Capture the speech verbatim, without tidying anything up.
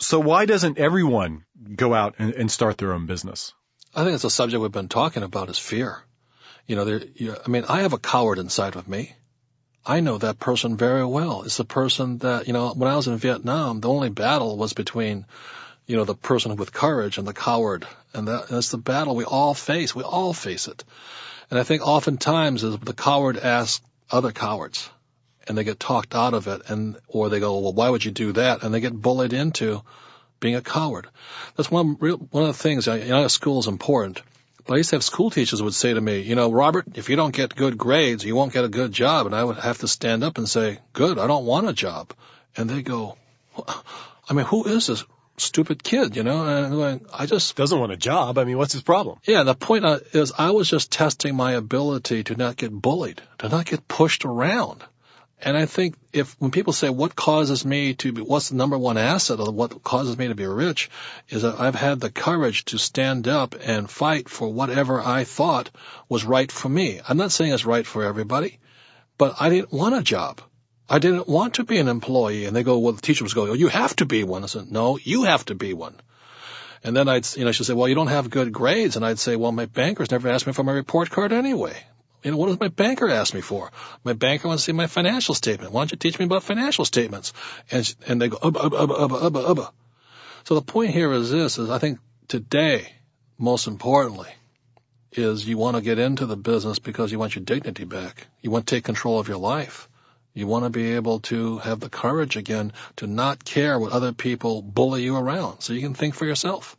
So why doesn't everyone go out and, and start their own business? I think it's a subject we've been talking about is fear. You know, there, you, I mean, I have a coward inside of me. I know that person very well. It's the person that, you know, when I was in Vietnam, the only battle was between, you know, the person with courage and the coward. And that, that's the battle we all face. We all face it. And I think oftentimes is the coward asks other cowards, and they get talked out of it, and or they go, well, why would you do that? And they get bullied into being a coward. That's one real, one of the things. You know, school is important. But I used to have school teachers who would say to me, you know, Robert, if you don't get good grades, you won't get a good job. And I would have to stand up and say, good, I don't want a job. And they go, I mean, who is this stupid kid, you know? And I'm going, I just... Doesn't want a job. I mean, what's his problem? Yeah, the point is I was just testing my ability to not get bullied, to not get pushed around. And I think if, when people say, what causes me to be, what's the number one asset of what causes me to be rich, is that I've had the courage to stand up and fight for whatever I thought was right for me. I'm not saying it's right for everybody, but I didn't want a job. I didn't want to be an employee. And they go, well, the teacher was going, oh, you have to be one. I said, no, you have to be one. And then I'd, you know, she'd say, well, you don't have good grades. And I'd say, well, my bankers never asked me for my report card anyway. You know, what does my banker ask me for? My banker wants to see my financial statement. Why don't you teach me about financial statements? And and they go, ubba, ubba, ubba, ubba, ubba. So the point here is this, is I think today, most importantly, is you want to get into the business because you want your dignity back. You want to take control of your life. You want to be able to have the courage again to not care what other people bully you around so you can think for yourself.